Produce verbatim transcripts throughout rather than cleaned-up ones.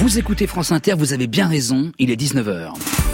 Vous écoutez France Inter, vous avez bien raison, il est dix-neuf heures.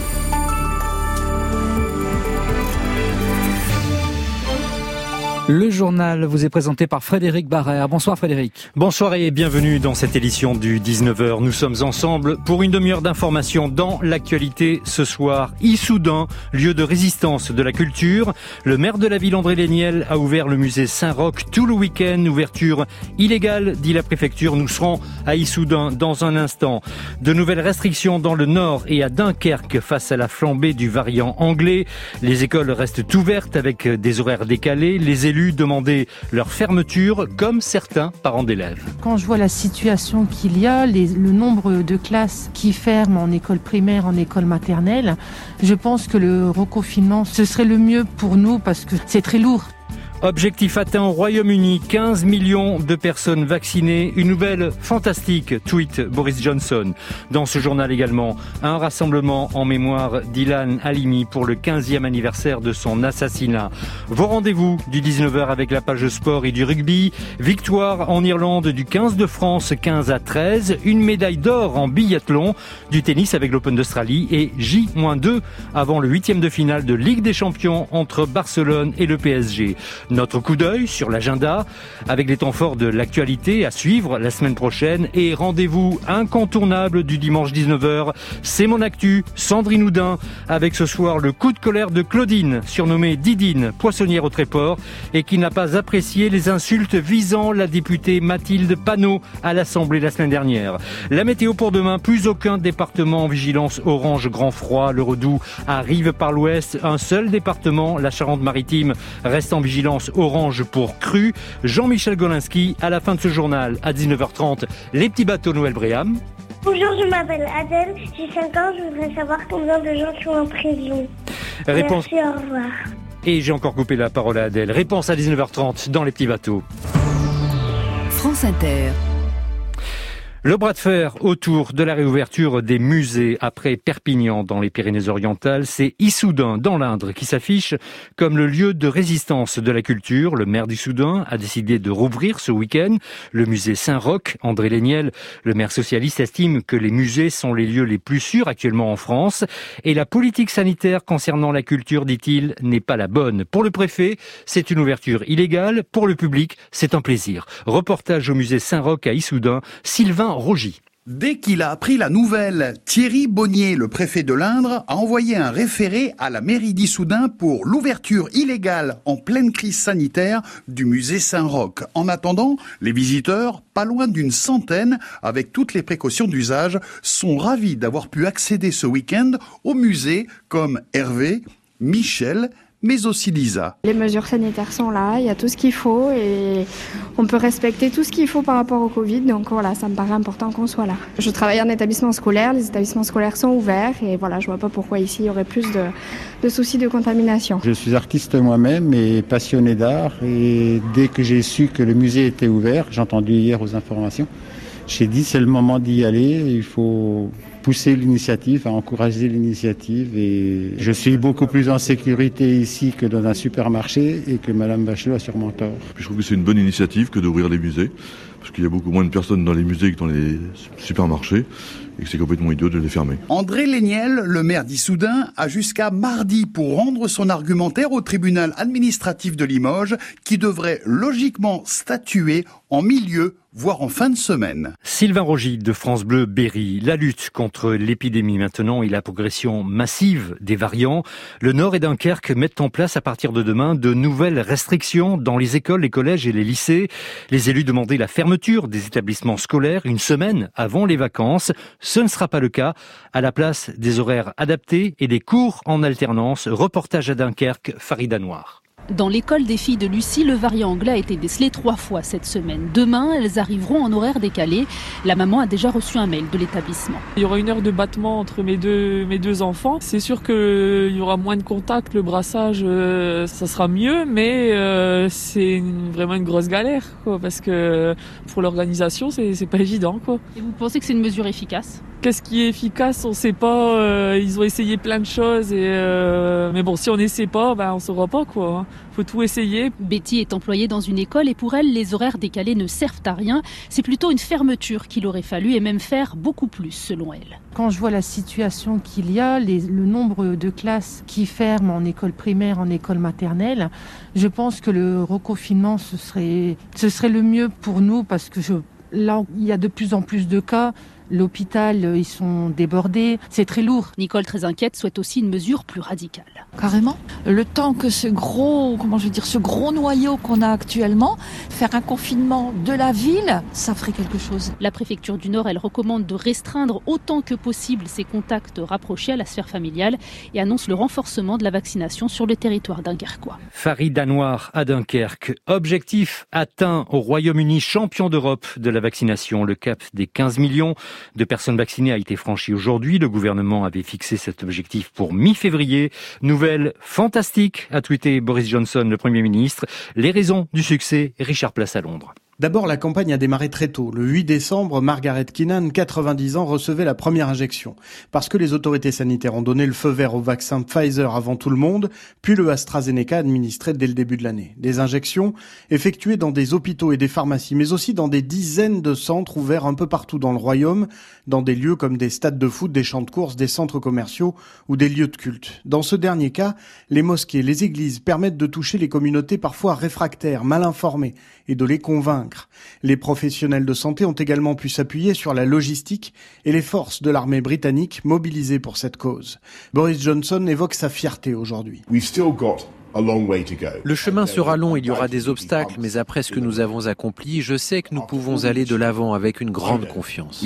Le journal vous est présenté par Frédéric Barrère. Bonsoir Frédéric. Bonsoir et bienvenue dans cette édition du dix-neuf heures. Nous sommes ensemble pour une demi-heure d'information dans l'actualité ce soir. Issoudun, lieu de résistance de la culture. Le maire de la ville, André Léniel, a ouvert le musée Saint-Roch tout le week-end. Ouverture illégale, dit la préfecture. Nous serons à Issoudun dans un instant. De nouvelles restrictions dans le nord et à Dunkerque face à la flambée du variant anglais. Les écoles restent ouvertes avec des horaires décalés. Les élus demander leur fermeture, comme certains parents d'élèves. Quand je vois la situation qu'il y a, les, le nombre de classes qui ferment en école primaire, en école maternelle, je pense que le reconfinement, ce serait le mieux pour nous parce que c'est très lourd. Objectif atteint au Royaume-Uni, quinze millions de personnes vaccinées. Une nouvelle fantastique, tweet Boris Johnson. Dans ce journal également, un rassemblement en mémoire d'Ilan Halimi pour le quinzième anniversaire de son assassinat. Vos rendez-vous du dix-neuf heures avec la page sport et du rugby. Victoire en Irlande du quinze de France, quinze à treize. Une médaille d'or en biathlon. Du tennis avec l'Open d'Australie et J deux avant le huitième de finale de Ligue des Champions entre Barcelone et le P S G. Notre coup d'œil sur l'agenda avec les temps forts de l'actualité à suivre la semaine prochaine et rendez-vous incontournable du dimanche dix-neuf heures. C'est mon actu, Sandrine Houdin, avec ce soir le coup de colère de Claudine, surnommée Didine, poissonnière au Tréport, et qui n'a pas apprécié les insultes visant la députée Mathilde Panot à l'Assemblée la semaine dernière. La météo pour demain, plus aucun département en vigilance orange grand froid. Le Redoux arrive par l'ouest. Un seul département, la Charente-Maritime, reste en vigilance orange pour crue. Jean-Michel Golinski, à la fin de ce journal, à dix-neuf heures trente, les petits bateaux Noël Bréham. Bonjour, je m'appelle Adèle, j'ai cinq ans, je voudrais savoir combien de gens sont en prison. Réponse... Merci, au revoir. Et j'ai encore coupé la parole à Adèle. Réponse à dix-neuf heures trente dans les petits bateaux. France Inter. Le bras de fer autour de la réouverture des musées après Perpignan dans les Pyrénées-Orientales, c'est Issoudun dans l'Indre qui s'affiche comme le lieu de résistance de la culture. Le maire d'Issoudun a décidé de rouvrir ce week-end le musée Saint-Roch. André Léniel, le maire socialiste, estime que les musées sont les lieux les plus sûrs actuellement en France et la politique sanitaire concernant la culture, dit-il, n'est pas la bonne. Pour le préfet, c'est une ouverture illégale. Pour le public, c'est un plaisir. Reportage au musée Saint-Roch à Issoudun, Sylvain Rogy. Dès qu'il a appris la nouvelle, Thierry Bonnier, le préfet de l'Indre, a envoyé un référé à la mairie d'Issoudun pour l'ouverture illégale en pleine crise sanitaire du musée Saint-Roch. En attendant, les visiteurs, pas loin d'une centaine, avec toutes les précautions d'usage, sont ravis d'avoir pu accéder ce week-end au musée comme Hervé, Michel, mais aussi Lisa. Les mesures sanitaires sont là, il y a tout ce qu'il faut et on peut respecter tout ce qu'il faut par rapport au Covid. Donc voilà, ça me paraît important qu'on soit là. Je travaille en établissement scolaire, les établissements scolaires sont ouverts et voilà, je vois pas pourquoi ici il y aurait plus de, de soucis de contamination. Je suis artiste moi-même et passionné d'art et dès que j'ai su que le musée était ouvert, j'ai entendu hier aux informations, j'ai dit c'est le moment d'y aller, il faut pousser l'initiative, à encourager l'initiative et je suis beaucoup plus en sécurité ici que dans un supermarché et que Madame Bachelot a sûrement tort. Je trouve que c'est une bonne initiative que d'ouvrir les musées parce qu'il y a beaucoup moins de personnes dans les musées que dans les supermarchés et que c'est complètement idiot de les fermer. André Léniel, le maire d'Issoudun, a jusqu'à mardi pour rendre son argumentaire au tribunal administratif de Limoges qui devrait logiquement statuer en milieu voire en fin de semaine. Sylvain Rogy de France Bleu Berry. La lutte contre l'épidémie maintenant et la progression massive des variants. Le Nord et Dunkerque mettent en place à partir de demain de nouvelles restrictions dans les écoles, les collèges et les lycées. Les élus demandaient la fermeture des établissements scolaires une semaine avant les vacances. Ce ne sera pas le cas. À la place des horaires adaptés et des cours en alternance. Reportage à Dunkerque, Farida Noir. Dans l'école des filles de Lucie, le variant anglais a été décelé trois fois cette semaine. Demain, elles arriveront en horaire décalé. La maman a déjà reçu un mail de l'établissement. Il y aura une heure de battement entre mes deux, mes deux enfants. C'est sûr qu'il y aura moins de contact, le brassage, euh, ça sera mieux, mais euh, c'est une, vraiment une grosse galère, quoi, parce que pour l'organisation, c'est, c'est pas évident, quoi. Et vous pensez que c'est une mesure efficace ? Qu'est-ce qui est efficace, on ne sait pas. Euh, ils ont essayé plein de choses, et euh, mais bon, si on n'essaie pas, ben, on ne saura pas quoi. Il faut tout essayer. Betty est employée dans une école et pour elle, les horaires décalés ne servent à rien. C'est plutôt une fermeture qu'il aurait fallu et même faire beaucoup plus, selon elle. Quand je vois la situation qu'il y a, les, le nombre de classes qui ferment en école primaire, en école maternelle, je pense que le reconfinement, ce serait, ce serait le mieux pour nous parce que je, là, il y a de plus en plus de cas. L'hôpital, ils sont débordés, c'est très lourd. Nicole, très inquiète, souhaite aussi une mesure plus radicale. Carrément. Le temps que ce gros, comment je veux dire, ce gros noyau qu'on a actuellement, faire un confinement de la ville, ça ferait quelque chose. La préfecture du Nord, elle recommande de restreindre autant que possible ses contacts rapprochés à la sphère familiale et annonce le renforcement de la vaccination sur le territoire dunkerquois. Farid Anouar à Dunkerque. Objectif atteint au Royaume-Uni, champion d'Europe de la vaccination. Le cap des quinze millions de personnes vaccinées a été franchi aujourd'hui. Le gouvernement avait fixé cet objectif pour mi-février. Nouvelle fantastique, a tweeté Boris Johnson, le Premier ministre. Les raisons du succès, Richard Place à Londres. D'abord, la campagne a démarré très tôt. Le huit décembre, Margaret Keenan, quatre-vingt-dix ans, recevait la première injection. Parce que les autorités sanitaires ont donné le feu vert au vaccin Pfizer avant tout le monde, puis le AstraZeneca administré dès le début de l'année. Des injections effectuées dans des hôpitaux et des pharmacies, mais aussi dans des dizaines de centres ouverts un peu partout dans le royaume, dans des lieux comme des stades de foot, des champs de courses, des centres commerciaux ou des lieux de culte. Dans ce dernier cas, les mosquées, les églises permettent de toucher les communautés parfois réfractaires, mal informées, et de les convaincre. Les professionnels de santé ont également pu s'appuyer sur la logistique et les forces de l'armée britannique mobilisées pour cette cause. Boris Johnson évoque sa fierté aujourd'hui. Le chemin sera long, il y aura des obstacles, mais après ce que nous avons accompli, je sais que nous pouvons aller de l'avant avec une grande confiance.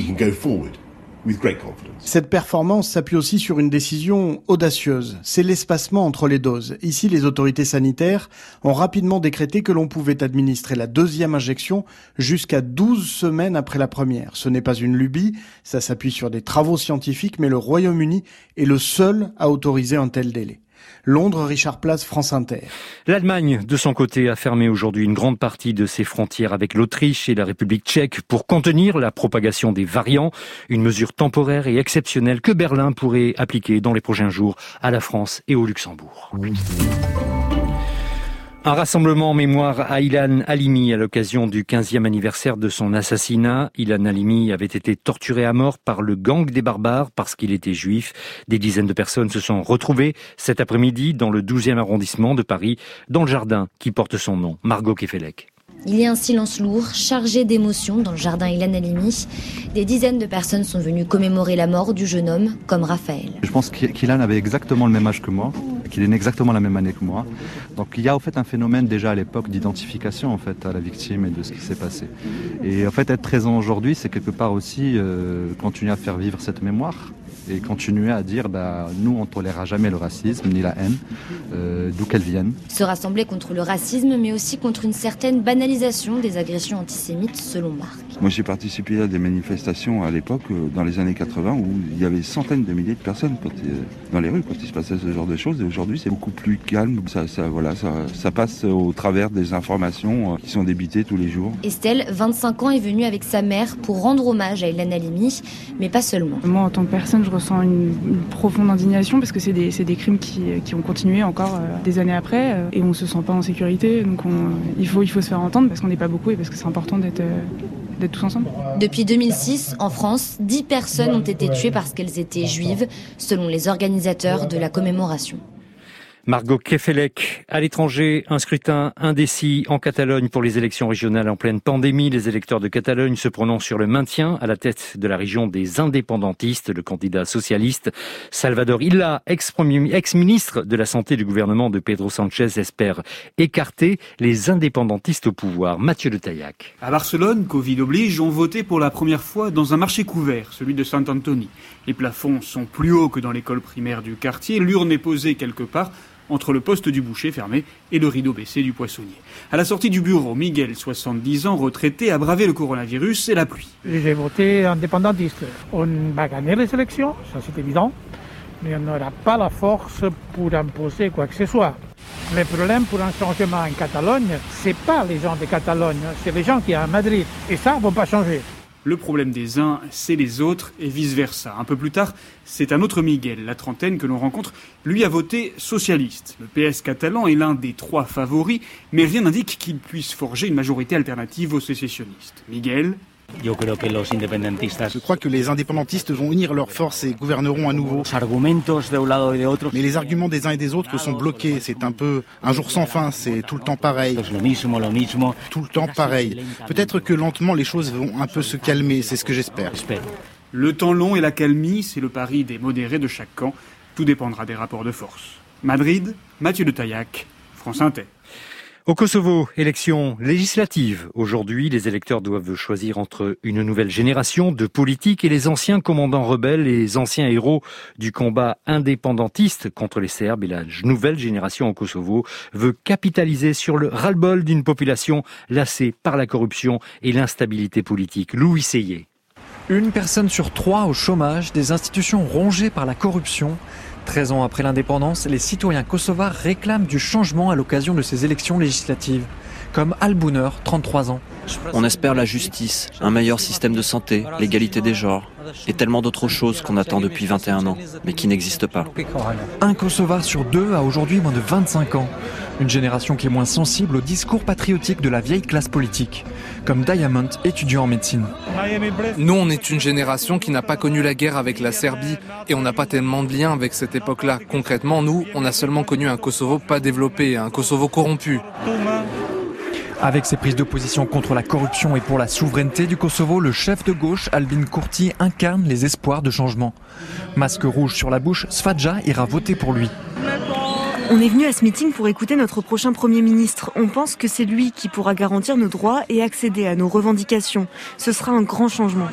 Cette performance s'appuie aussi sur une décision audacieuse. C'est l'espacement entre les doses. Ici, les autorités sanitaires ont rapidement décrété que l'on pouvait administrer la deuxième injection jusqu'à douze semaines après la première. Ce n'est pas une lubie, ça s'appuie sur des travaux scientifiques, mais le Royaume-Uni est le seul à autoriser un tel délai. Londres, Richard Place, France Inter. L'Allemagne, de son côté, a fermé aujourd'hui une grande partie de ses frontières avec l'Autriche et la République tchèque pour contenir la propagation des variants. Une mesure temporaire et exceptionnelle que Berlin pourrait appliquer dans les prochains jours à la France et au Luxembourg. Un rassemblement en mémoire à Ilan Halimi à l'occasion du quinzième anniversaire de son assassinat. Ilan Halimi avait été torturé à mort par le gang des barbares parce qu'il était juif. Des dizaines de personnes se sont retrouvées cet après-midi dans le douzième arrondissement de Paris, dans le jardin qui porte son nom, Margot Kefelec. Il y a un silence lourd, chargé d'émotions dans le jardin Ilan Halimi. Des dizaines de personnes sont venues commémorer la mort du jeune homme, comme Raphaël. Je pense qu'Ilan avait exactement le même âge que moi, qu'il est né exactement la même année que moi. Donc il y a en fait un phénomène déjà à l'époque d'identification en fait à la victime et de ce qui s'est passé. Et en fait être présent aujourd'hui, c'est quelque part aussi euh, continuer à faire vivre cette mémoire. Et continuer à dire, bah, nous, on ne tolérera jamais le racisme ni la haine, euh, d'où qu'elle vienne. Se rassembler contre le racisme, mais aussi contre une certaine banalisation des agressions antisémites, selon Marc. Moi, j'ai participé à des manifestations à l'époque, dans les années quatre-vingts, où il y avait centaines de milliers de personnes quand, dans les rues quand il se passait ce genre de choses. Et aujourd'hui, c'est beaucoup plus calme. Ça, ça, voilà, ça, ça passe au travers des informations qui sont débitées tous les jours. Estelle, vingt-cinq ans, est venue avec sa mère pour rendre hommage à Ilan Halimi, mais pas seulement. Moi, en tant que personne, je ressens une, une profonde indignation parce que c'est des, c'est des crimes qui, qui ont continué encore euh, des années après euh, et on se sent pas en sécurité. Donc on, euh, il, faut, il faut se faire entendre parce qu'on n'est pas beaucoup et parce que c'est important d'être, euh, d'être tous ensemble. Depuis deux mille six, en France, dix personnes ont été tuées parce qu'elles étaient juives, selon les organisateurs de la commémoration. Margot Kefelec, à l'étranger, un scrutin indécis en Catalogne pour les élections régionales en pleine pandémie. Les électeurs de Catalogne se prononcent sur le maintien à la tête de la région des indépendantistes. Le candidat socialiste Salvador Illa, ex-premier, ex-ministre de la Santé du gouvernement de Pedro Sánchez, espère écarter les indépendantistes au pouvoir. Mathieu de Taillac. À Barcelone, Covid oblige, on votait pour la première fois dans un marché couvert, celui de Sant-Antoni. Les plafonds sont plus hauts que dans l'école primaire du quartier. L'urne est posée quelque part entre le poste du boucher fermé et le rideau baissé du poissonnier. À la sortie du bureau, Miguel, soixante-dix ans, retraité, a bravé le coronavirus et la pluie. J'ai voté indépendantiste. On va gagner les élections, ça c'est évident, mais on n'aura pas la force pour imposer quoi que ce soit. Le problème pour un changement en Catalogne, c'est pas les gens de Catalogne, c'est les gens qui sont à Madrid. Et ça, ne vont pas changer. Le problème des uns, c'est les autres et vice-versa. Un peu plus tard, c'est un autre Miguel, la trentaine, que l'on rencontre. Lui a voté socialiste. Le P S catalan est l'un des trois favoris, mais rien n'indique qu'il puisse forger une majorité alternative aux sécessionnistes. Miguel... Je crois que les indépendantistes vont unir leurs forces et gouverneront à nouveau. Mais les arguments des uns et des autres sont bloqués. C'est un peu un jour sans fin, c'est tout le temps pareil. Tout le temps pareil. Peut-être que lentement les choses vont un peu se calmer, c'est ce que j'espère. Le temps long et la calmie, c'est le pari des modérés de chaque camp. Tout dépendra des rapports de force. Madrid, Mathieu de Taillac, France Inter. Au Kosovo, élection législative. Aujourd'hui, les électeurs doivent choisir entre une nouvelle génération de politiques et les anciens commandants rebelles, les anciens héros du combat indépendantiste contre les Serbes. Et la nouvelle génération au Kosovo veut capitaliser sur le ras-le-bol d'une population lassée par la corruption et l'instabilité politique. Louis Seyé. Une personne sur trois au chômage, des institutions rongées par la corruption. treize ans après l'indépendance, les citoyens kosovars réclament du changement à l'occasion de ces élections législatives. Comme Albouner, trente-trois ans. On espère la justice, un meilleur système de santé, l'égalité des genres et tellement d'autres choses qu'on attend depuis vingt et un ans, mais qui n'existent pas. Un Kosovar sur deux a aujourd'hui moins de vingt-cinq ans. Une génération qui est moins sensible au discours patriotique de la vieille classe politique. Comme Diamond, étudiant en médecine. Nous, on est une génération qui n'a pas connu la guerre avec la Serbie et on n'a pas tellement de liens avec cette époque-là. Concrètement, nous, on a seulement connu un Kosovo pas développé, un Kosovo corrompu. Avec ses prises de position contre la corruption et pour la souveraineté du Kosovo, le chef de gauche, Albin Kurti, incarne les espoirs de changement. Masque rouge sur la bouche, Sfadja ira voter pour lui. On est venu à ce meeting pour écouter notre prochain Premier ministre. On pense que c'est lui qui pourra garantir nos droits et accéder à nos revendications. Ce sera un grand changement.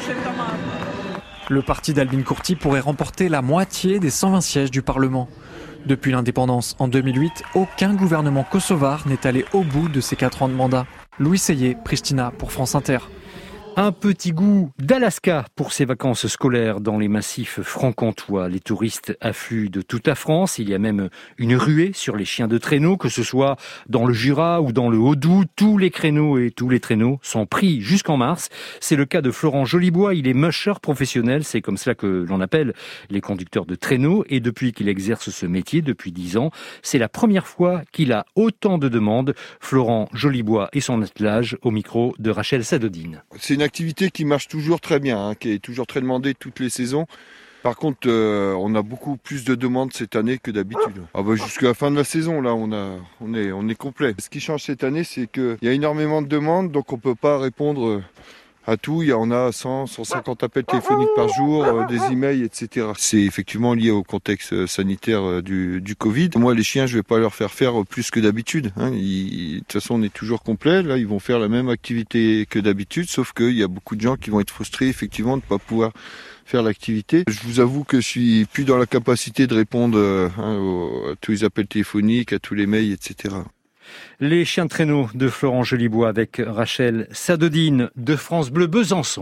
Le parti d'Albin Kurti pourrait remporter la moitié des cent vingt sièges du Parlement. Depuis l'indépendance en deux mille huit, aucun gouvernement kosovar n'est allé au bout de ses quatre ans de mandat. Louis Seyé, Pristina pour France Inter. Un petit goût d'Alaska pour ses vacances scolaires dans les massifs franc-comtois. Les touristes affluent de toute la France. Il y a même une ruée sur les chiens de traîneau, que ce soit dans le Jura ou dans le Haut-Doubs. Tous les créneaux et tous les traîneaux sont pris jusqu'en mars. C'est le cas de Florent Jolibois. Il est musher professionnel. C'est comme cela que l'on appelle les conducteurs de traîneaux. Et depuis qu'il exerce ce métier, depuis dix ans, c'est la première fois qu'il a autant de demandes. Florent Jolibois et son attelage au micro de Rachel Sadodine. C'est une activité qui marche toujours très bien, hein, qui est toujours très demandée toutes les saisons. Par contre, euh, on a beaucoup plus de demandes cette année que d'habitude. Ah bah jusqu'à la fin de la saison, là, on a, on est, on est complet. Ce qui change cette année, c'est qu'il y a énormément de demandes, donc on peut pas répondre à tout. Il y a, on a cent, cent cinquante appels téléphoniques par jour, euh, des emails, et cetera. C'est effectivement lié au contexte sanitaire euh, du, du Covid. Moi, les chiens, je vais pas leur faire faire plus que d'habitude. Hein. Ils, de toute façon, on est toujours complet. Là, ils vont faire la même activité que d'habitude, sauf qu'il y a beaucoup de gens qui vont être frustrés, effectivement, de ne pas pouvoir faire l'activité. Je vous avoue que je suis plus dans la capacité de répondre euh, hein, aux, à tous les appels téléphoniques, à tous les mails, et cetera. Les chiens de traîneau de Florent Jolibois avec Rachel Sadodine de France Bleu Besançon.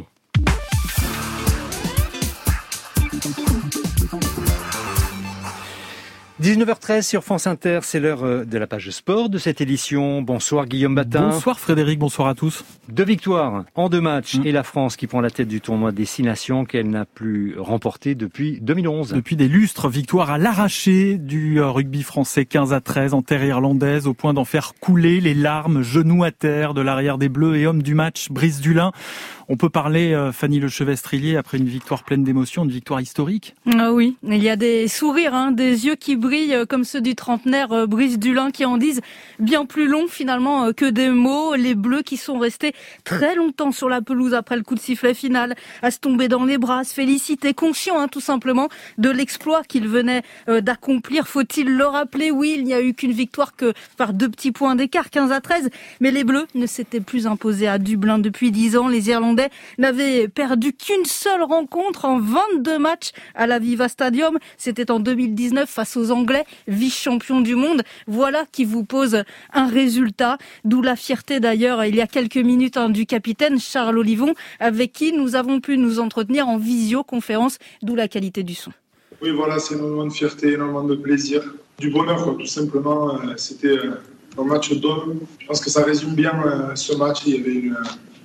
dix-neuf heures treize sur France Inter, c'est l'heure de la page sport de cette édition. Bonsoir Guillaume Batin. Bonsoir Frédéric, bonsoir à tous. Deux victoires en deux matchs mmh. et la France qui prend la tête du tournoi des Six Nations qu'elle n'a plus remporté depuis deux mille onze. Depuis des lustres, victoire à l'arraché du rugby français quinze à treize en terre irlandaise au point d'en faire couler les larmes, genoux à terre de l'arrière des Bleus et homme du match, Brice Dulin. On peut parler, euh, Fanny Lechevestrier, après une victoire pleine d'émotions, une victoire historique. Ah oui, il y a des sourires, hein, des yeux qui brillent euh, comme ceux du trentenaire euh, Brice Dulin qui en disent bien plus long finalement euh, que des mots. Les Bleus qui sont restés très longtemps sur la pelouse après le coup de sifflet final, à se tomber dans les bras, à se féliciter, conscients hein, tout simplement de l'exploit qu'ils venaient euh, d'accomplir. Faut-il le rappeler? Oui, il n'y a eu qu'une victoire que par deux petits points d'écart, quinze à treize, mais les Bleus ne s'étaient plus imposés à Dublin depuis dix ans. Les Irlandais n'avait perdu qu'une seule rencontre en vingt-deux matchs à l'Aviva Stadium. C'était en deux mille dix-neuf face aux Anglais, vice-champions du monde. Voilà qui vous pose un résultat. D'où la fierté d'ailleurs, il y a quelques minutes, hein, du capitaine Charles Olivon, avec qui nous avons pu nous entretenir en visioconférence, d'où la qualité du son. Oui, voilà, c'est énormément de fierté, énormément de plaisir. Du bonheur, quoi, tout simplement. C'était un match d'homme. Je pense que ça résume bien ce match. Il y avait une...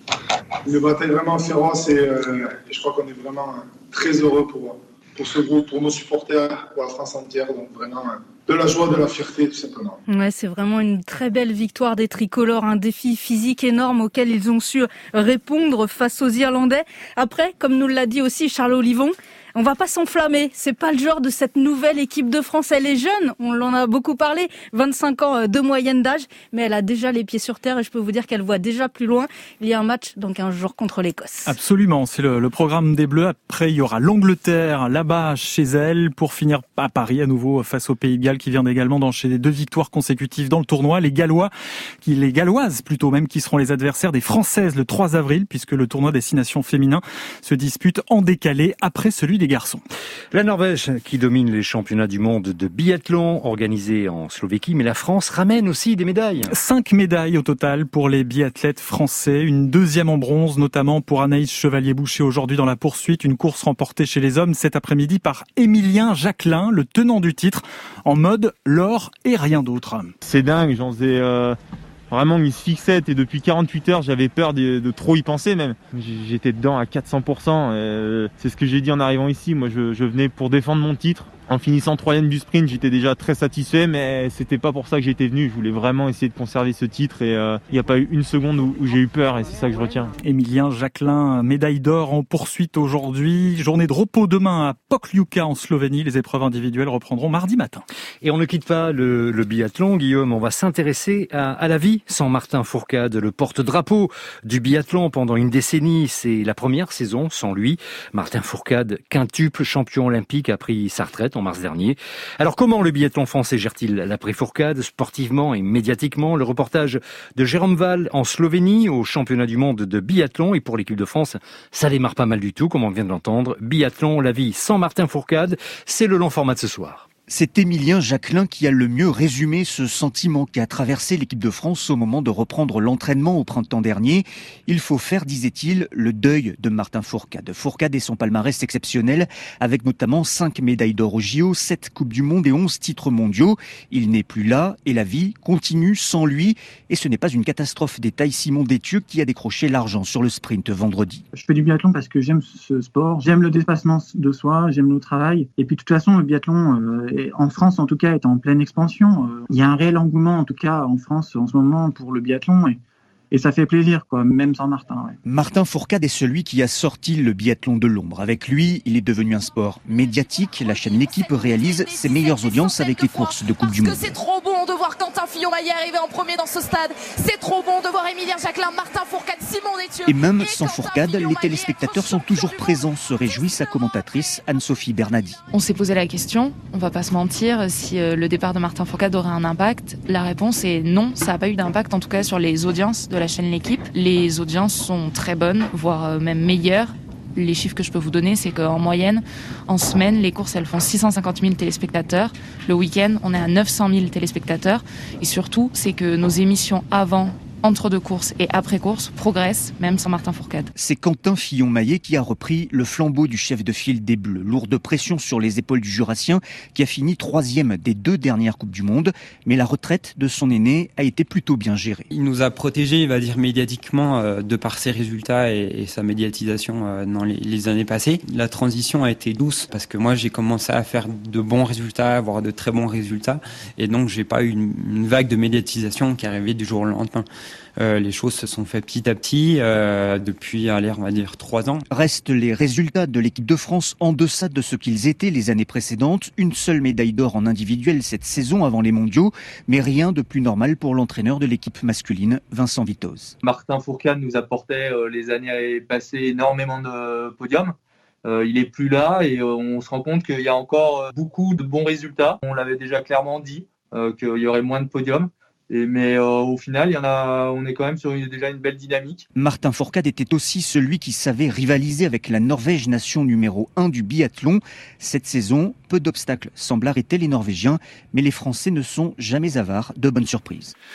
une bataille vraiment féroce et, euh, et je crois qu'on est vraiment très heureux pour, pour ce groupe, pour nos supporters, pour la France entière. Donc vraiment de la joie, de la fierté tout simplement. Ouais, c'est vraiment une très belle victoire des tricolores, un défi physique énorme auquel ils ont su répondre face aux Irlandais. Après, comme nous l'a dit aussi Charles Olivon, on va pas s'enflammer. C'est pas le genre de cette nouvelle équipe de France. Elle est jeune. On en a beaucoup parlé. vingt-cinq ans de moyenne d'âge. Mais elle a déjà les pieds sur terre et je peux vous dire qu'elle voit déjà plus loin. Il y a un match dans quinze jours contre l'Écosse. Absolument. C'est le, le programme des Bleus. Après, il y aura l'Angleterre là-bas chez elle pour finir à Paris à nouveau face au Pays de Galles qui vient également d'enchaîner deux victoires consécutives dans le tournoi. Les Gallois, qui, les Galloises plutôt même, qui seront les adversaires des Françaises le trois avril puisque le tournoi Destination Féminin se dispute en décalé après celui des garçons. La Norvège qui domine les championnats du monde de biathlon organisés en Slovéquie, mais la France ramène aussi des médailles. Cinq médailles au total pour les biathlètes français, une deuxième en bronze notamment pour Anaïs Chevalier-Boucher aujourd'hui dans la poursuite, une course remportée chez les hommes cet après-midi par Émilien Jacquelin, le tenant du titre, en mode l'or et rien d'autre. C'est dingue, j'en faisais... Euh... Vraiment une fixette et depuis quarante-huit heures j'avais peur de, de trop y penser même. J'étais dedans à quatre cents pour cent, euh, c'est ce que j'ai dit en arrivant ici. Moi je, je venais pour défendre mon titre. En finissant troisième du sprint, j'étais déjà très satisfait, mais c'était pas pour ça que j'étais venu. Je voulais vraiment essayer de conserver ce titre et il euh, n'y a pas eu une seconde où, où j'ai eu peur et c'est ça que je retiens. Émilien Jacquelin, médaille d'or en poursuite aujourd'hui. Journée de repos demain à Pokljuka en Slovénie. Les épreuves individuelles reprendront mardi matin. Et on ne quitte pas le, le biathlon, Guillaume. On va s'intéresser à, à la vie sans Martin Fourcade, le porte-drapeau du biathlon pendant une décennie. C'est la première saison sans lui. Martin Fourcade, quintuple champion olympique, a pris sa retraite en mars dernier. Alors comment le biathlon français gère-t-il l'après-Fourcade, sportivement et médiatiquement? Le reportage de Jérôme Val en Slovénie au championnat du monde de biathlon. Et pour l'équipe de France, ça démarre pas mal du tout, comme on vient de l'entendre. Biathlon, la vie sans Martin Fourcade, c'est le long format de ce soir. C'est Émilien Jacquelin qui a le mieux résumé ce sentiment qui a traversé l'équipe de France au moment de reprendre l'entraînement au printemps dernier. Il faut faire, disait-il, le deuil de Martin Fourcade. Fourcade et son palmarès exceptionnel, avec notamment cinq médailles d'or au J O, sept Coupes du Monde et onze titres mondiaux. Il n'est plus là et la vie continue sans lui. Et ce n'est pas une catastrophe, détaille Simon Détieux qui a décroché l'argent sur le sprint vendredi. Je fais du biathlon parce que j'aime ce sport, j'aime le dépassement de soi, j'aime le travail. Et puis de toute façon, le biathlon... Euh, en France, en tout cas, est en pleine expansion. Il y a un réel engouement, en tout cas, en France, en ce moment, pour le biathlon. Et, et ça fait plaisir, quoi, même sans Martin. Ouais. Martin Fourcade est celui qui a sorti le biathlon de l'ombre. Avec lui, il est devenu un sport médiatique. La chaîne L'Équipe réalise ses meilleures audiences avec les courses de Coupe du Monde. Parce que c'est trop bon de voir Quentin Fillon-Maillet arriver en premier dans ce stade. C'est trop bon de voir Émilien Jacquelin, Martin Fourcade, Simon Détieux. Et même sans Fourcade, les téléspectateurs sont toujours présents, se réjouit sa commentatrice Anne-Sophie Bernadi. On s'est posé la question, on va pas se mentir, si le départ de Martin Fourcade aurait un impact. La réponse est non, ça n'a pas eu d'impact, en tout cas sur les audiences de la chaîne L'Équipe. Les audiences sont très bonnes, voire même meilleures. Les chiffres que je peux vous donner, c'est qu'en moyenne, en semaine, les courses, elles font six cent cinquante mille téléspectateurs. Le week-end, on est à neuf cent mille téléspectateurs. Et surtout, c'est que nos émissions avant, entre deux courses et après course, progressent, même sans Martin Fourcade. C'est Quentin Fillon-Maillet qui a repris le flambeau du chef de file des Bleus. Lourde pression sur les épaules du Jurassien, qui a fini troisième des deux dernières Coupes du Monde. Mais la retraite de son aîné a été plutôt bien gérée. Il nous a protégés, il va dire, médiatiquement, euh, de par ses résultats et, et sa médiatisation euh, dans les, les années passées. La transition a été douce, parce que moi, j'ai commencé à faire de bons résultats, voire de très bons résultats. Et donc, j'ai pas eu une, une vague de médiatisation qui est arrivée du jour au lendemain. Euh, les choses se sont faites petit à petit euh, depuis, allez, on va dire, trois ans. Restent les résultats de l'équipe de France en deçà de ce qu'ils étaient les années précédentes. Une seule médaille d'or en individuel cette saison avant les mondiaux, mais rien de plus normal pour l'entraîneur de l'équipe masculine, Vincent Vitoz. Martin Fourcade nous apportait euh, les années passées énormément de podiums. Euh, il est plus là et euh, on se rend compte qu'il y a encore beaucoup de bons résultats. On l'avait déjà clairement dit euh, qu'il y aurait moins de podiums. Et mais euh, au final, il y en a, on est quand même sur une, déjà une belle dynamique. Martin Fourcade était aussi celui qui savait rivaliser avec la Norvège, nation numéro un du biathlon. Cette saison, peu d'obstacles semblent arrêter les Norvégiens, mais les Français ne sont jamais avares de bonnes surprises.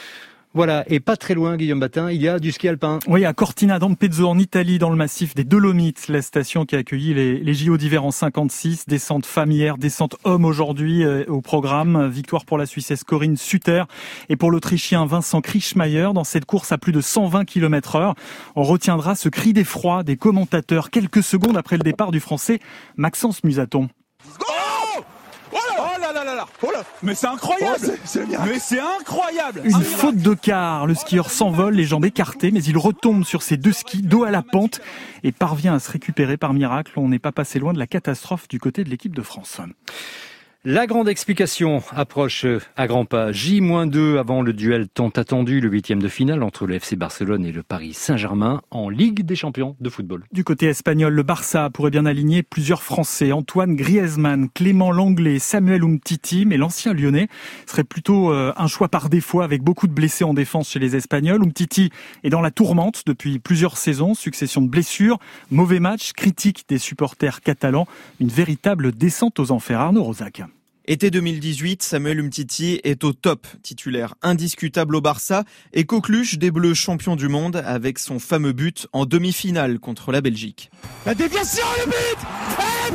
Voilà, et pas très loin, Guillaume Batin, il y a du ski alpin. Oui, à Cortina d'Ampezzo en Italie, dans le massif des Dolomites, la station qui a accueilli les, les J O d'hiver en cinquante-six, descente femme hier, descente homme aujourd'hui euh, au programme. Victoire pour la Suissesse Corinne Sutter et pour l'Autrichien Vincent Kriechmeier dans cette course à plus de cent vingt kilomètres heure. On retiendra ce cri d'effroi des commentateurs quelques secondes après le départ du Français Maxence Musaton. Oh là là là là oh là Mais c'est incroyable oh, c'est, c'est Mais c'est incroyable Une faute de quart, le skieur s'envole, les jambes écartées, mais il retombe sur ses deux skis, dos à la pente, et parvient à se récupérer par miracle. On n'est pas passé loin de la catastrophe du côté de l'équipe de France. La grande explication approche à grands pas. J deux avant le duel tant attendu, le huitième de finale entre le F C Barcelone et le Paris Saint-Germain en Ligue des champions de football. Du côté espagnol, le Barça pourrait bien aligner plusieurs Français. Antoine Griezmann, Clément Lenglet, Samuel Umtiti, mais l'ancien Lyonnais serait plutôt un choix par défaut avec beaucoup de blessés en défense chez les Espagnols. Umtiti est dans la tourmente depuis plusieurs saisons, succession de blessures, mauvais match, critique des supporters catalans, une véritable descente aux enfers. Arnaud Rosac. Été deux mille dix-huit, Samuel Umtiti est au top, titulaire indiscutable au Barça et coqueluche des Bleus champions du monde avec son fameux but en demi-finale contre la Belgique. La déviation, le but et le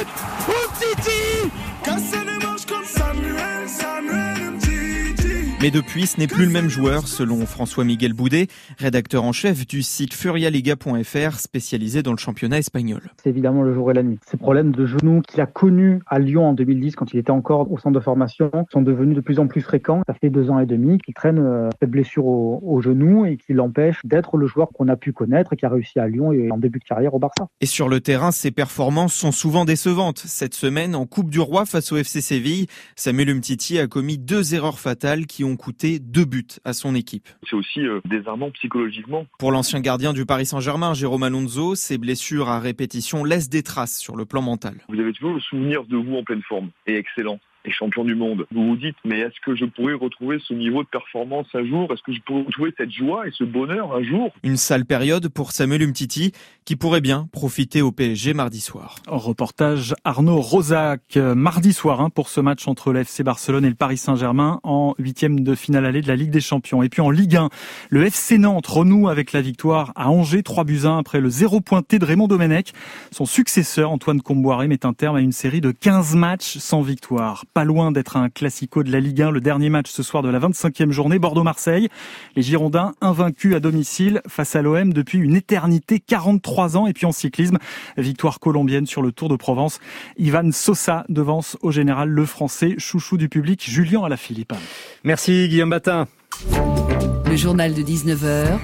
but Umtiti cassez les manches comme Samuel, Samuel Umtiti. Mais depuis, ce n'est plus le même joueur, selon François-Miguel Boudet, rédacteur en chef du site furialiga point f r, spécialisé dans le championnat espagnol. C'est évidemment le jour et la nuit. Ces problèmes de genoux qu'il a connus à Lyon en deux mille dix, quand il était encore au centre de formation, sont devenus de plus en plus fréquents. Ça fait deux ans et demi qu'il traîne euh, cette blessure au, au genou et qui l'empêche d'être le joueur qu'on a pu connaître et qui a réussi à Lyon et en début de carrière au Barça. Et sur le terrain, ses performances sont souvent décevantes. Cette semaine, en Coupe du Roi face au F C Séville, Samuel Umtiti a commis deux erreurs fatales qui ont coûté deux buts à son équipe. C'est aussi euh, désarmant psychologiquement. Pour l'ancien gardien du Paris Saint-Germain, Jérôme Alonso, ses blessures à répétition laissent des traces sur le plan mental. Vous avez toujours le souvenir de vous en pleine forme et excellent. Et champion du monde. Vous vous dites, mais est-ce que je pourrais retrouver ce niveau de performance un jour ? Est-ce que je pourrais retrouver cette joie et ce bonheur un jour ? Une sale période pour Samuel Umtiti, qui pourrait bien profiter au P S G mardi soir. Reportage Arnaud Rosac, mardi soir, hein, pour ce match entre le F C Barcelone et le Paris Saint-Germain en huitième de finale allée de la Ligue des Champions. Et puis en Ligue un, le F C Nantes renoue avec la victoire à Angers, trois buts à un après le zéro pointé de Raymond Domenech. Son successeur, Antoine Comboiré, met un terme à une série de quinze matchs sans victoire. Pas loin d'être un classico de la Ligue un, le dernier match ce soir de la vingt-cinquième journée, Bordeaux-Marseille. Les Girondins invaincus à domicile face à l'O M depuis une éternité, quarante-trois ans. Et puis en cyclisme, victoire colombienne sur le Tour de Provence. Ivan Sosa devance au général le Français, chouchou du public, Julien Alaphilippe. Merci Guillaume Batin. Le journal de dix-neuf heures.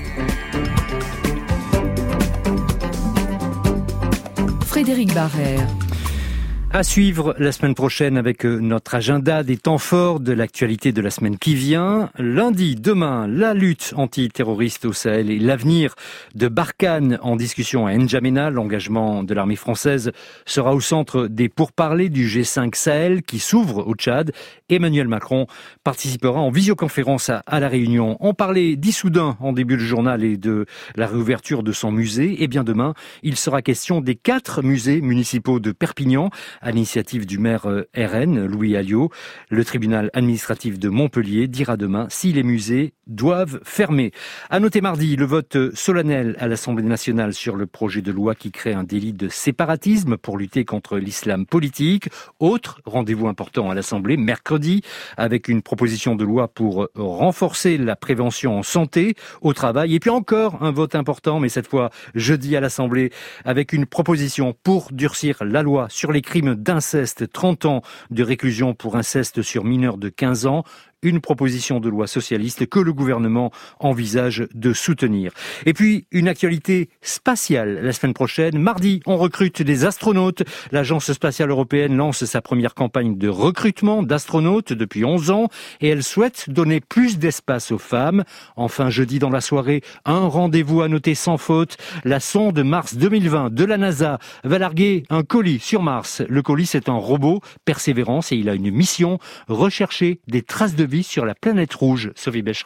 Frédéric Barrère. À suivre la semaine prochaine avec notre agenda des temps forts de l'actualité de la semaine qui vient. Lundi, demain, la lutte antiterroriste au Sahel et l'avenir de Barkhane en discussion à N'Djamena. L'engagement de l'armée française sera au centre des pourparlers du G cinq Sahel qui s'ouvre au Tchad. Emmanuel Macron participera en visioconférence à, à la Réunion. On parlait d'Issoudun en début de journal et de la réouverture de son musée. Et bien demain, il sera question des quatre musées municipaux de Perpignan à l'initiative du maire R N, Louis Alliot. Le tribunal administratif de Montpellier dira demain si les musées doivent fermer. À noter mardi, le vote solennel à l'Assemblée nationale sur le projet de loi qui crée un délit de séparatisme pour lutter contre l'islam politique. Autre rendez-vous important à l'Assemblée, mercredi, avec une proposition de loi pour renforcer la prévention en santé, au travail. Et puis encore un vote important, mais cette fois jeudi à l'Assemblée, avec une proposition pour durcir la loi sur les crimes d'inceste, trente ans de réclusion pour inceste sur mineurs de quinze ans. Une proposition de loi socialiste que le gouvernement envisage de soutenir. Et puis, une actualité spatiale la semaine prochaine. Mardi, on recrute des astronautes. L'Agence spatiale européenne lance sa première campagne de recrutement d'astronautes depuis onze ans et elle souhaite donner plus d'espace aux femmes. Enfin, jeudi dans la soirée, un rendez-vous à noter sans faute. La sonde Mars deux mille vingt de la NASA va larguer un colis sur Mars. Le colis, c'est un robot Persévérance et il a une mission, rechercher des traces de vie sur la planète rouge. Sophie Becherel.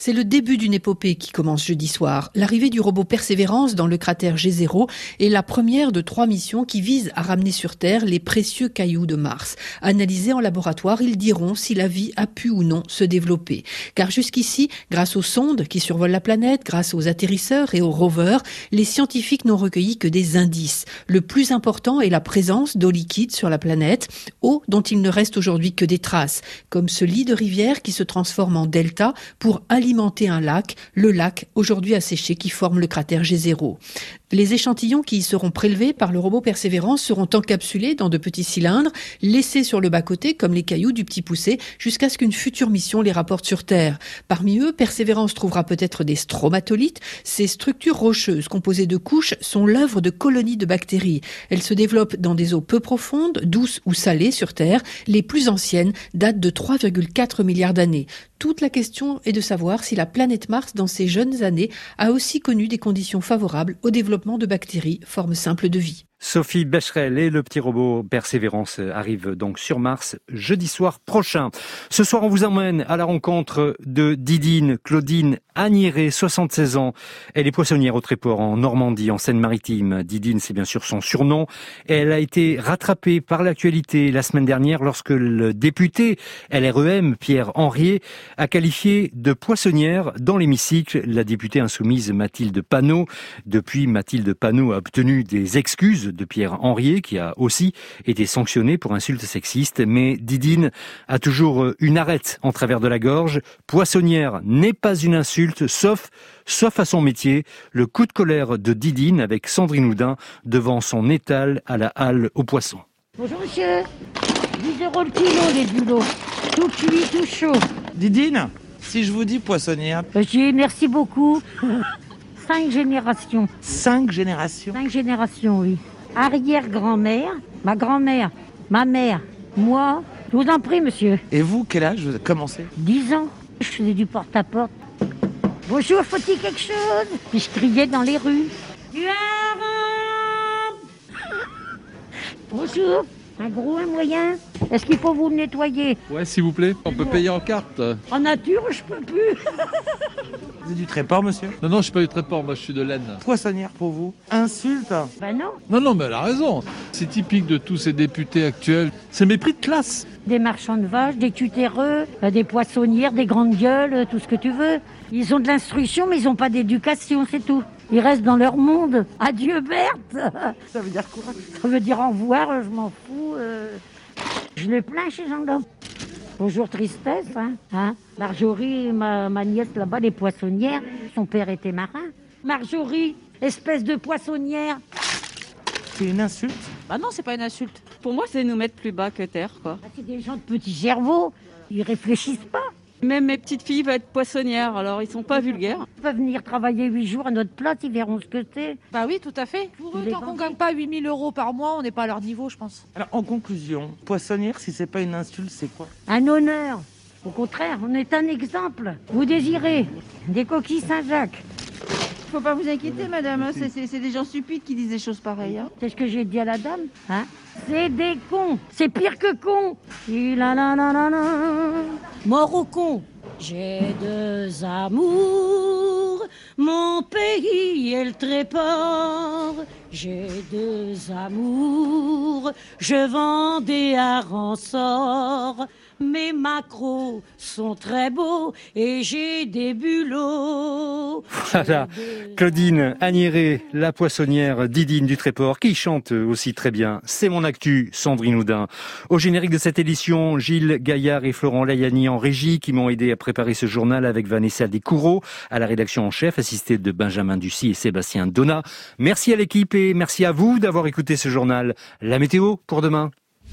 C'est le début d'une épopée qui commence jeudi soir. L'arrivée du robot Persévérance dans le cratère G zéro est la première de trois missions qui visent à ramener sur Terre les précieux cailloux de Mars. Analysés en laboratoire, ils diront si la vie a pu ou non se développer. Car jusqu'ici, grâce aux sondes qui survolent la planète, grâce aux atterrisseurs et aux rovers, les scientifiques n'ont recueilli que des indices. Le plus important est la présence d'eau liquide sur la planète, eau dont il ne reste aujourd'hui que des traces, comme ce lit de rivière qui se transforme en delta pour alimenter un lac, le lac aujourd'hui asséché qui forme le cratère G zéro. Les échantillons qui y seront prélevés par le robot Persévérance seront encapsulés dans de petits cylindres, laissés sur le bas-côté comme les cailloux du Petit Poucet, jusqu'à ce qu'une future mission les rapporte sur Terre. Parmi eux, Persévérance trouvera peut-être des stromatolites. Ces structures rocheuses composées de couches sont l'œuvre de colonies de bactéries. Elles se développent dans des eaux peu profondes, douces ou salées sur Terre. Les plus anciennes datent de trois virgule quatre milliards d'années. Toute la question est de savoir si la planète Mars, dans ses jeunes années, a aussi connu des conditions favorables au développement de bactéries, forme simple de vie. Sophie Becherel et le petit robot Persévérance arrivent donc sur Mars jeudi soir prochain. Ce soir, on vous emmène à la rencontre de Didine Claudine Agniré, soixante-seize ans. Elle est poissonnière au Tréport en Normandie, en Seine-Maritime. Didine, c'est bien sûr son surnom. Elle a été rattrapée par l'actualité la semaine dernière lorsque le député L R E M, Pierre Henriet, a qualifié de poissonnière dans l'hémicycle la députée insoumise Mathilde Panot. Depuis, Mathilde Panot a obtenu des excuses de Pierre Henriet, qui a aussi été sanctionné pour insultes sexistes. Mais Didine a toujours une arête en travers de la gorge. Poissonnière n'est pas une insulte, sauf, sauf à son métier. Le coup de colère de Didine avec Sandrine Houdin devant son étal à la halle aux poissons. Bonjour monsieur, dix euros le kilo les bulots, tout cuit, tout chaud. Didine, si je vous dis poissonnière... Monsieur, merci beaucoup. Cinq générations. Cinq générations Cinq générations, oui. Arrière-grand-mère, ma grand-mère, ma mère, moi. Je vous en prie, monsieur. Et vous, quel âge vous avez commencé? Dix ans. Je faisais du porte-à-porte. Bonjour, faut-il quelque chose? Puis je criais dans les rues. Bonjour, un gros, un moyen. Est-ce qu'il faut vous le nettoyer? Ouais, s'il vous plaît. On peut payer en carte. En nature, je peux plus. Vous êtes du Tréport, monsieur? Non, non, je suis pas du Tréport, moi je suis de l'Aisne. Poissonnière pour vous? Insulte? Ben non. Non, non, mais elle a raison. C'est typique de tous ces députés actuels. C'est mépris de classe. Des marchands de vaches, des tutéreux, des poissonnières, des grandes gueules, tout ce que tu veux. Ils ont de l'instruction, mais ils n'ont pas d'éducation, c'est tout. Ils restent dans leur monde. Adieu, Berthe. Ça veut dire quoi? Ça veut dire au revoir, je m'en fous. Euh... Je les plains chez gendarmes. Bonjour, tristesse, hein, hein. Marjorie, ma, ma nièce là-bas, les poissonnières, son père était marin. Marjorie, espèce de poissonnière. C'est une insulte? Bah non, c'est pas une insulte. Pour moi, c'est nous mettre plus bas que terre, quoi. Bah, c'est des gens de petits cerveaux, ils réfléchissent pas. Même mes petites filles veulent être poissonnières, alors ils sont pas vulgaires. Ils peuvent venir travailler huit jours à notre place, ils verront ce que c'est. Bah oui, tout à fait. Pour eux, tant qu'on gagne pas huit mille euros par mois, on n'est pas à leur niveau, je pense. Alors, en conclusion, poissonnière, si c'est pas une insulte, c'est quoi? Un honneur. Au contraire, on est un exemple. Vous désirez des coquilles Saint-Jacques. Faut pas vous inquiéter, madame, hein. c'est, c'est, c'est des gens stupides qui disent des choses pareilles. Hein. C'est ce que j'ai dit à la dame, hein. C'est des cons, c'est pire que cons. La la la la la. Mort aux cons. J'ai deux amours, mon pays et le Tréport. J'ai deux amours, je vends des harensorts. Mes macros sont très beaux et j'ai des bulots. Voilà, Claudine Agniré, la poissonnière Didine du Tréport, qui chante aussi très bien. C'est mon actu, Sandrine Houdin. Au générique de cette édition, Gilles Gaillard et Florent Layani en régie qui m'ont aidé à préparer ce journal avec Vanessa Descoureaux à la rédaction en chef, assistée de Benjamin Ducy et Sébastien Donat. Merci à l'équipe et merci à vous d'avoir écouté ce journal. La météo pour demain.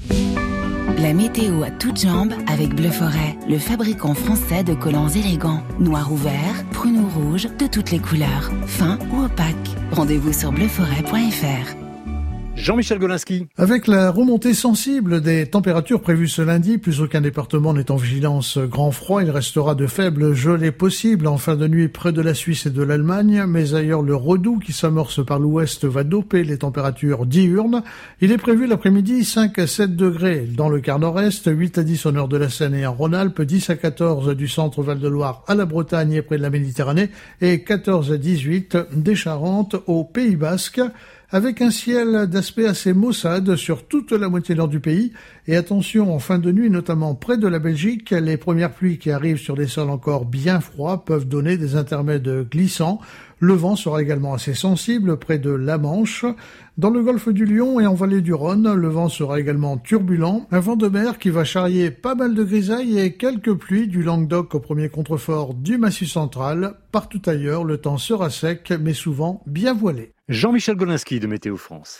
La météo à toutes jambes avec Bleu Forêt, le fabricant français de collants élégants. Noir ou vert, prune ou rouge, de toutes les couleurs. Fin ou opaque. Rendez-vous sur bleu forêt point f r. Jean-Michel Golinski. Avec la remontée sensible des températures prévues ce lundi, plus aucun département n'est en vigilance grand froid. Il restera de faibles gelées possibles en fin de nuit près de la Suisse et de l'Allemagne, mais ailleurs le redout qui s'amorce par l'ouest va doper les températures diurnes. Il est prévu l'après-midi cinq à sept degrés dans le quart nord-est, huit à dix au nord de la Seine et en Rhône-Alpes, dix à quatorze du centre Val-de-Loire à la Bretagne et près de la Méditerranée et quatorze à dix-huit des Charentes au Pays Basque, avec un ciel d'aspect assez maussade sur toute la moitié nord du pays. Et attention, en fin de nuit, notamment près de la Belgique, les premières pluies qui arrivent sur des sols encore bien froids peuvent donner des intermèdes glissants. Le vent sera également assez sensible près de la Manche. Dans le golfe du Lion et en vallée du Rhône, le vent sera également turbulent. Un vent de mer qui va charrier pas mal de grisailles et quelques pluies du Languedoc au premier contrefort du Massif central. Partout ailleurs, le temps sera sec, mais souvent bien voilé. Jean-Michel Golinski de Météo France.